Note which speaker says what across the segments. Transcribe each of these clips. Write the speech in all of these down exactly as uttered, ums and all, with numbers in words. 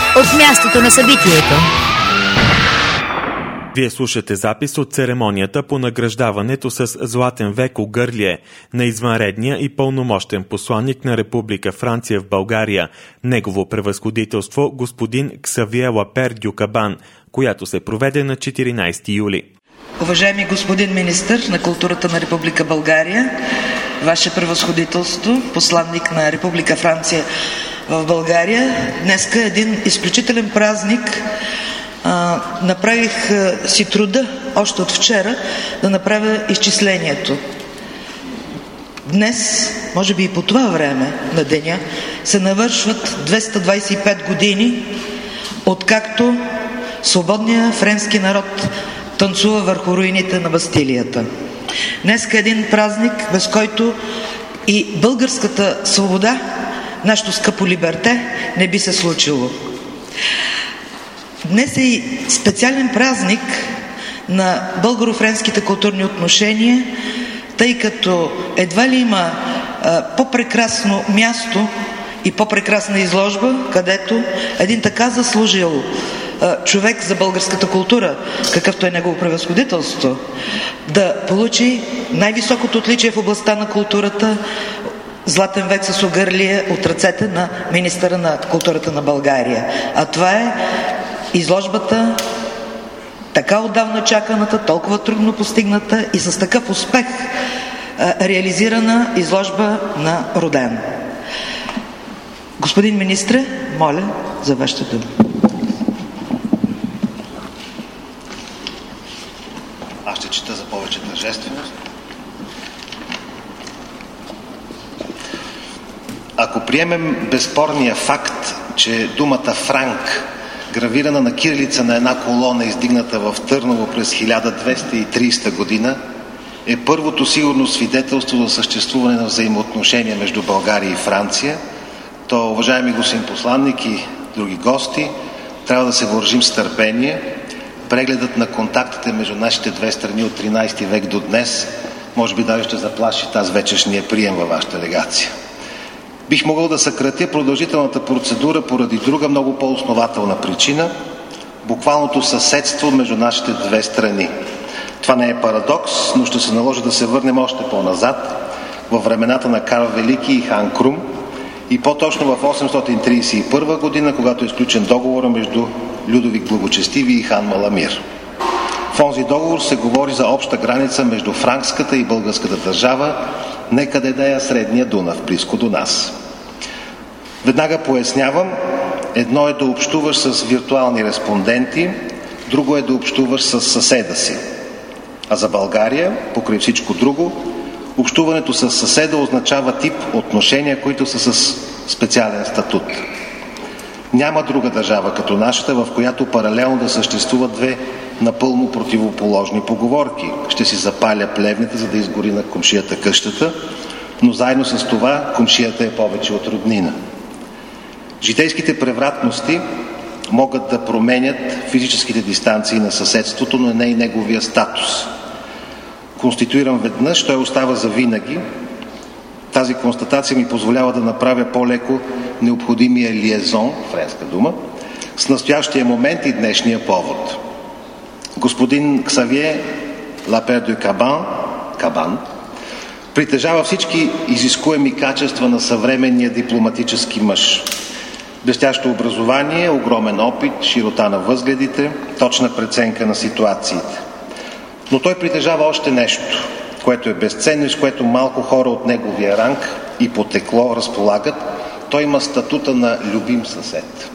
Speaker 1: от мястото на събитието.
Speaker 2: Вие слушате запис от церемонията по награждаването с Златен веко гърлие на извънредния и пълномощен посланник на Република Франция в България, негово превъзходителство господин Ксавие Лапер дю Кабан, която се проведе на четиринайсети юли.
Speaker 3: Уважаеми господин министър на културата на Република България, Ваше превъзходителство, посланник на Република Франция в България, днеска е един изключителен празник. А, направих а, си труда още от вчера да направя изчислението. Днес, може би и по това време на деня, се навършват двеста двайсет и пет години, откакто свободният френски народ танцува върху руините на Бастилията. Днеска е един празник, без който и българската свобода, нашето скъпо либерте, не би се случило. Днес е и специален празник на българо-френските културни отношения, тъй като едва ли има а, по-прекрасно място и по-прекрасна изложба, където един така заслужил а, човек за българската култура, какъвто е негово превъзходителство, да получи най-високото отличие в областта на културата, Златен век с огърлие от ръцете на министъра на културата на България. А това е изложбата, така отдавна чаканата, толкова трудно постигната и с такъв успех а, реализирана изложба на Роден. Господин министре, моля за вашата дума.
Speaker 4: Аз ще чета за повече тържественост. Ако приемем безспорния факт, че думата Франк, гравирана на кирилица на една колона, издигната в Търново през хиляда двеста и трийсета година, е първото сигурно свидетелство за съществуване на взаимоотношения между България и Франция, то, уважаеми господин посланник и други гости, трябва да се въоръжим с търпение. Прегледът на контактите между нашите две страни от тринайсети век до днес може би даже ще заплаши тази вечершния прием във вашата делегация. Бих могъл да съкратя продължителната процедура поради друга много по-основателна причина – буквалното съседство между нашите две страни. Това не е парадокс, но ще се наложи да се върнем още по-назад, във времената на Карл Велики и хан Крум, и по-точно в осемстотин трийсет и първа година, когато е изключен договора между Людовик Благочестиви и хан Маламир. В онзи договор се говори за обща граница между франкската и българската държава, некъде да е средния Дунав, близко до нас. Веднага пояснявам, едно е да общуваш с виртуални респонденти, друго е да общуваш с съседа си. А за България, покрай всичко друго, общуването с съседа означава тип отношения, които са с специален статут. Няма друга държава като нашата, в която паралелно да съществуват две напълно противоположни поговорки. Ще си запаля плевните, за да изгори на комшията къщата, но заедно с това комшията е повече от роднина. Житейските превратности могат да променят физическите дистанции на съседството, но не и неговия статус. Конституиран веднъж, той остава за винаги. Тази констатация ми позволява да направя по-леко необходимия лиезон, френска дума, с настоящия момент и днешния повод. Господин Ксавие Лапер дю Кабан, Кабан притежава всички изискуеми качества на съвременния дипломатически мъж. Блестящо образование, огромен опит, широта на възгледите, точна преценка на ситуациите. Но той притежава още нещо, което е безценно и с което малко хора от неговия ранг и потекло разполагат. Той има статута на любим съсед.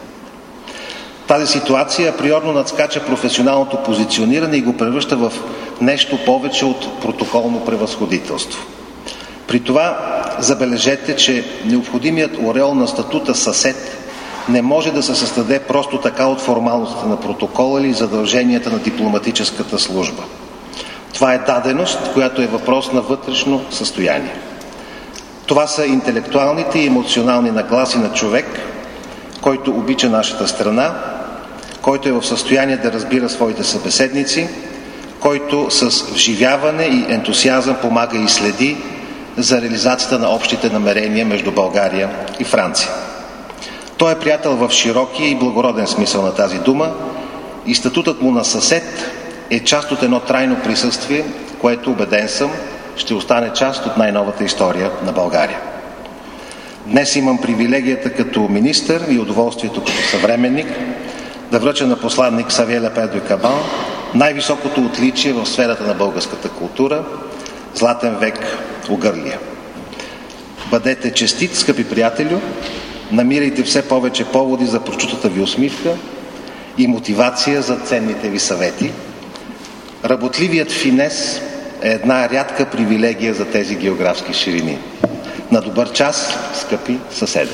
Speaker 4: Тази ситуация априорно надскача професионалното позициониране и го превръща в нещо повече от протоколно превъзходителство. При това забележете, че необходимият ореол на статута съсед не може да се създаде просто така от формалността на протокола или задълженията на дипломатическата служба. Това е даденост, която е въпрос на вътрешно състояние. Това са интелектуалните и емоционални нагласи на човек, който обича нашата страна, който е в състояние да разбира своите събеседници, който с вживяване и ентусиазъм помага и следи за реализацията на общите намерения между България и Франция. Той е приятел в широкия и благороден смисъл на тази дума и статутът му на съсед е част от едно трайно присъствие, което, убеден съм, ще остане част от най-новата история на България. Днес имам привилегията като министър и удоволствието като съвременник да връча на посланник Ксавие Лепер дю Кабан най-високото отличие в сферата на българската култура – Златен век Угърлия. Бъдете честит, скъпи приятелю, намирайте все повече поводи за прочутата ви усмивка и мотивация за ценните ви съвети. Работливият финес е една рядка привилегия за тези географски ширини. На добър час, скъпи съседи!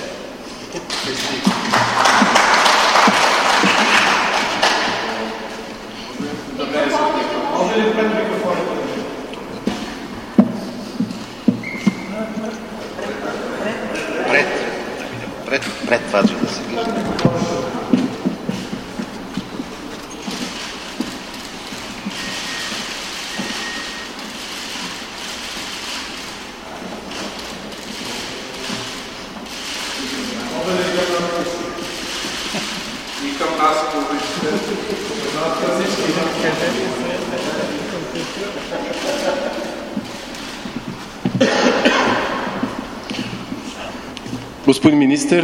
Speaker 4: Пред, пред, пред това, да се вижда.
Speaker 5: Господин министър,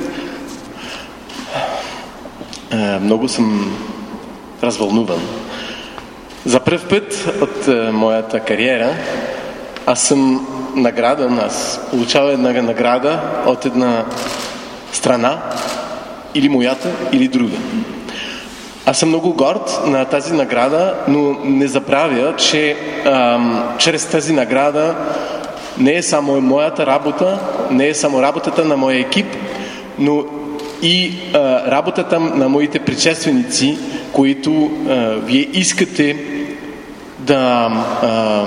Speaker 5: много съм развълнуван. За пръв път от моята кариера аз съм наградан, аз получавам една награда от една страна, или моята, или друга. Аз съм много горд на тази награда, но не забравя, че ам, чрез тази награда не е само моята работа, не е само работата на моя екип, но и а, работата на моите предшественици, които а, вие искате да, а,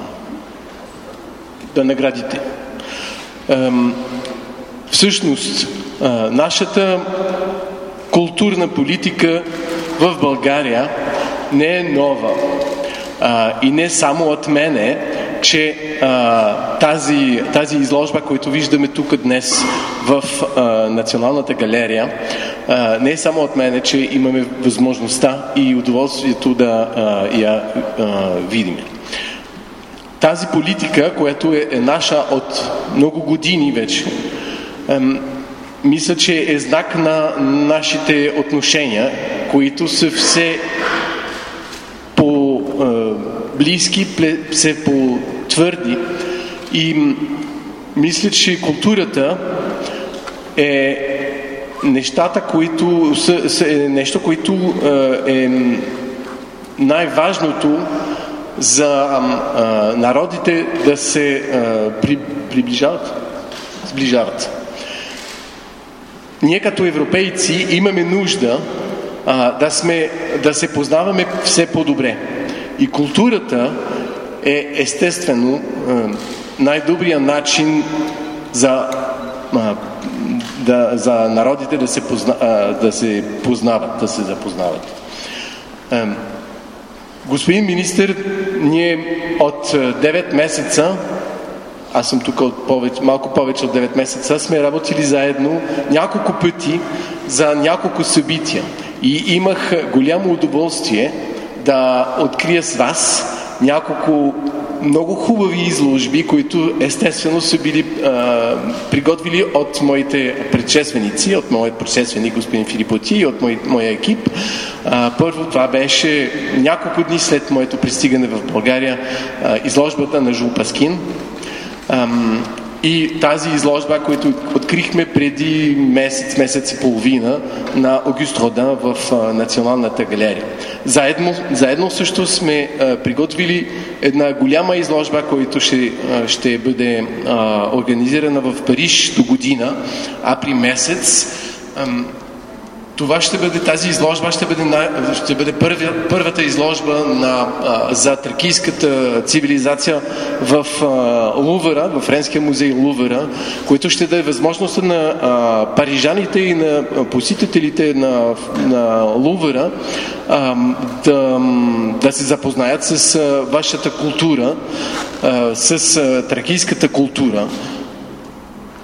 Speaker 5: да наградите. А, всъщност, а, нашата културна политика в България не е нова. А, и не само от мене, че а, тази, тази изложба, която виждаме тук днес в а, Националната галерия, а, не е само от мене, че имаме възможността и удоволствието да а, я а, видим. Тази политика, която е, е наша от много години вече, ем, мисля, че е знак на нашите отношения, които са все по-близки, все по-твърди. И мисля, че културата е нещата, които са, са, е нещо, което е най-важното за а, народите да се а, при, приближават, сближават. Ние като европейци имаме нужда а, да, сме, да се познаваме все по-добре. И културата е естествено а, най-добрият начин за, а, да, за народите да се, позна, а, да се познават, да се запознават. А, господин министър, ние от девет месеца, аз съм тук от повече, малко повече от девет месеца, сме работили заедно няколко пъти за няколко събития. И имах голямо удоволствие да открия с вас няколко много хубави изложби, които естествено са били а, приготвили от моите предшественици, от моят предшественик господин Филипоти и от мой, моя екип. А, първо това беше няколко дни след моето пристигане в България, а, изложбата на Жул Паскин. Ам, и тази изложба, която открихме преди месец, месец и половина на Огюст Родин в а, Националната галерия. Заедно, заедно също сме а, приготвили една голяма изложба, която ще, а, ще бъде а, организирана в Париж до година, април месец. Ам, Това ще бъде, тази изложба ще бъде, на, ще бъде първи, първата изложба на, а, за тракийската цивилизация в а, Лувъра, в Френския музей Лувъра, който ще даде възможност на а, парижаните и на посетителите на, на Лувъра а, да, да се запознаят с а, вашата култура, а, с а, тракийската култура.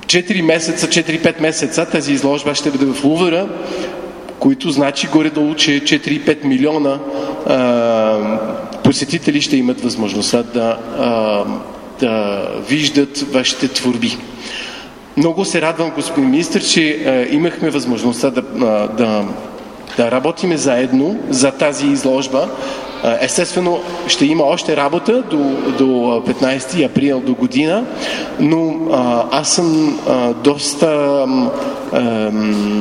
Speaker 5: четири месеца, четири-пет месеца тази изложба ще бъде в Лувъра, които значи горе-долу, че четири-пет милиона а, посетители ще имат възможността да, а, да виждат вашите творби. Много се радвам, господин министър, че а, имахме възможността да, а, да, да работиме заедно за тази изложба. А, естествено, ще има още работа до, до петнайсети април до година, но а, аз съм а, доста а,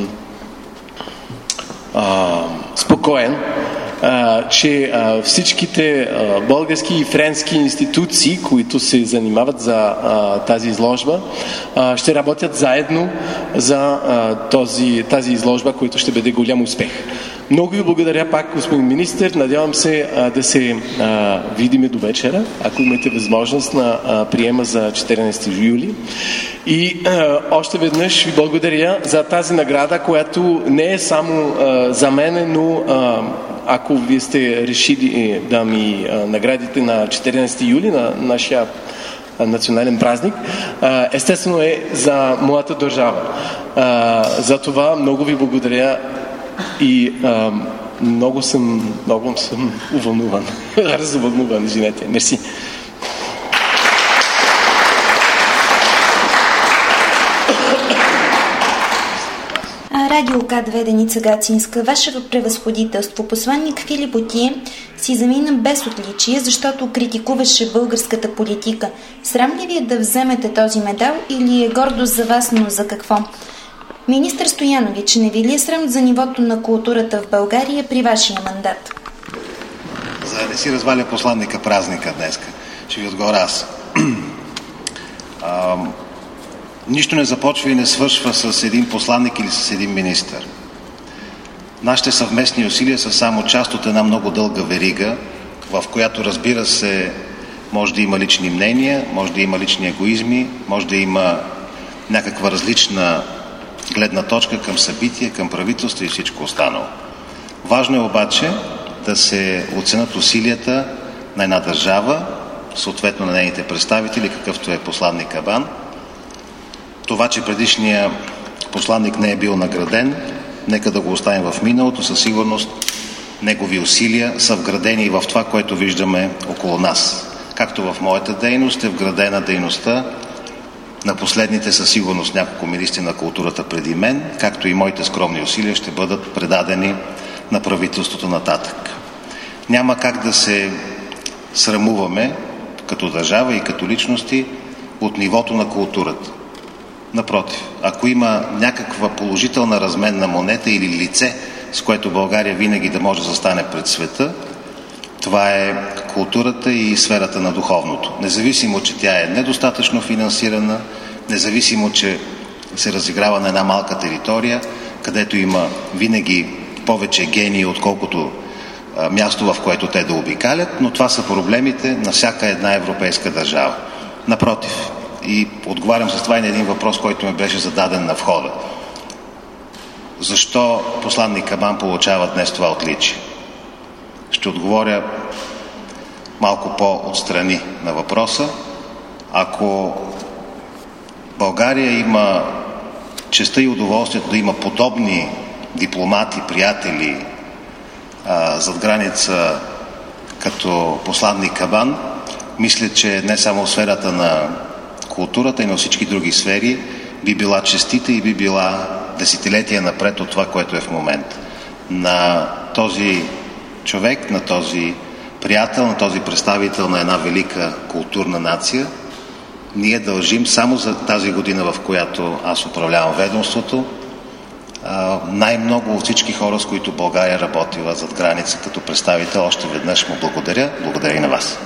Speaker 5: а, спокоен, Uh, че uh, всичките uh, български и френски институции, които се занимават за uh, тази изложба, uh, ще работят заедно за uh, този, тази изложба, която ще бъде голям успех. Много ви благодаря пак, господин министър. Надявам се uh, да се uh, видиме до вечера, ако имате възможност на uh, приема за четиринайсети юли. И uh, още веднъж ви благодаря за тази награда, която не е само uh, за мен, но uh, ако вие сте решили да ми а, наградите на четиринайсети юли, на нашия а, национален празник, а, естествено е за моята държава. А, за това много ви благодаря и а, много съм, много съм увълнуван. Развълнуван, извинете. Мерси.
Speaker 6: Радио К две Деница Гацинска, Вашето превъзходителство, посланник Филип Отие си замина без отличие, защото критикуваше българската политика. Срам ли ви е да вземете този медал или е гордост за вас, но за какво? Министър Стоянович, не ви ли е срам за нивото на културата в България при вашия мандат?
Speaker 4: За да не си разваля посланника празника днес, ще ви отговоря аз. Ам... Нищо не започва и не свършва с един посланник или с един министър. Нашите съвместни усилия са само част от една много дълга верига, в която, разбира се, може да има лични мнения, може да има лични егоизми, може да има някаква различна гледна точка към събития, към правителство и всичко останало. Важно е обаче да се оценят усилията на една държава, съответно на нейните представители, какъвто е посланник Кабан. Това, че предишният посланник не е бил награден, нека да го оставим в миналото. Със сигурност негови усилия са вградени и в това, което виждаме около нас. Както в моята дейност е вградена дейността на последните със сигурност няколко министри на културата преди мен, както и моите скромни усилия ще бъдат предадени на правителството нататък. Няма как да се срамуваме като държава и като личности от нивото на културата. Напротив, ако има някаква положителна разменна монета или лице, с което България винаги да може да застане пред света, това е културата и сферата на духовното. Независимо, че тя е недостатъчно финансирана, независимо, че се разиграва на една малка територия, където има винаги повече гении, отколкото а, място, в което те да обикалят, но това са проблемите на всяка една европейска държава. Напротив, и отговарям с това и на един въпрос, който ми беше зададен на входа. Защо посланник Кабан получава днес това отличие? Ще отговоря малко по-отстрани на въпроса. Ако България има честта и удоволствието да има подобни дипломати, приятели а, зад граница като посланник Кабан, мисля, че не само в сферата на културата и на всички други сфери би била честита и би била десетилетия напред от това, което е в момента. На този човек, на този приятел, на този представител на една велика културна нация ние дължим само за тази година, в която аз управлявам ведомството, най-много от всички хора, с които България работила зад граница като представител. Още веднъж му благодаря. Благодаря и на вас.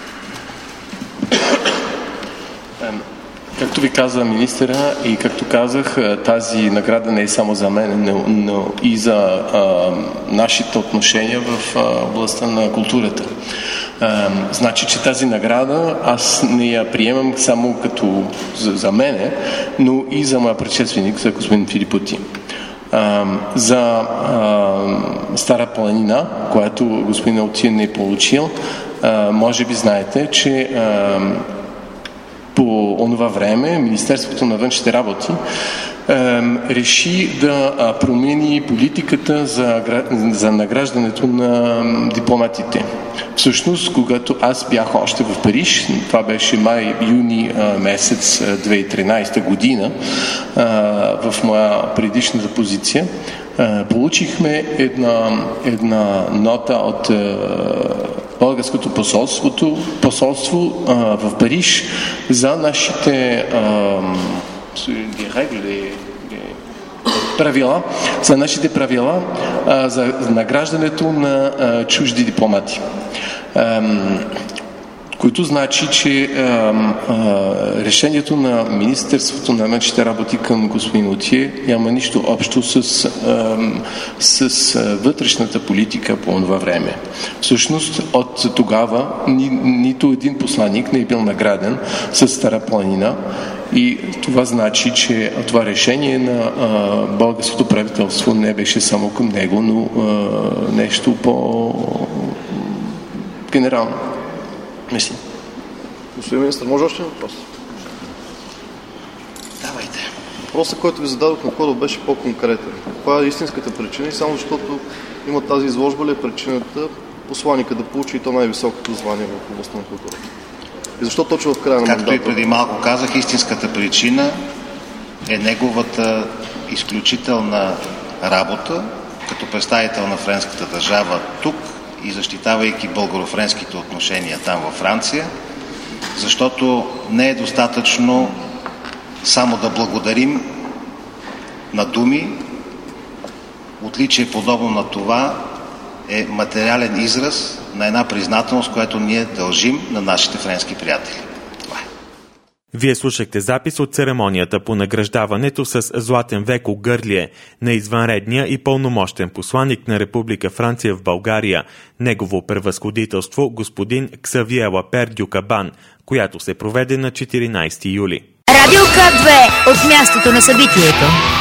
Speaker 5: Както ви каза министъра и както казах, тази награда не е само за мен, но, но и за а, нашите отношения в а, областта на културата. А, значи, че тази награда аз не я приемам само като за, за мене, но и за моя предшественик, за господин Филип Отие. А, за а, Стара планина, която господин Отие не е получил, а, може би знаете, че а, по онова време Министерството на външните работи реши да промени политиката за, за награждането на дипломатите. Всъщност, когато аз бях още в Париж, това беше май-юни месец две хиляди и тринадесета година, в моя предишната позиция, получихме една, една нота от българското посолството, посолство в Париж за нашите правила, за нашите правила а, за награждането на а, чужди дипломати. А, което значи, че а, а, решението на Министерството на външните работи към господин Отие няма нищо общо с, а, с а, вътрешната политика по това време. Всъщност, от тогава ни, нито един посланник не е бил награден с Стара планина. И това значи, че това решение на а, българското правителство не беше само към него, но а, нещо по-генерално. Мисля.
Speaker 7: Господин министър, може още въпрос?
Speaker 4: Давайте.
Speaker 7: Въпросът, който ви зададох на хода, беше по-конкретен. Каква е истинската причина и само защото има тази изложба ли е причината посланика да получи и то най-високото звание в областта на културата? И защо точно в края на мандата?
Speaker 4: Както и преди малко казах, истинската причина е неговата изключителна работа като представител на френската държава тук и защитавайки българо-френските отношения там във Франция, защото не е достатъчно само да благодарим на думи. Отличие подобно на това е материален израз на една признателност, която ние дължим на нашите френски приятели. Това е.
Speaker 2: Вие слушахте запис от церемонията по награждаването с Златен веко гърлие на извънредния и пълномощен посланик на Република Франция в България, негово превъзходителство господин Ксавие Лапер дю Кабан, която се проведе на четиринадесети юли.
Speaker 1: Радио К две от мястото на събитието.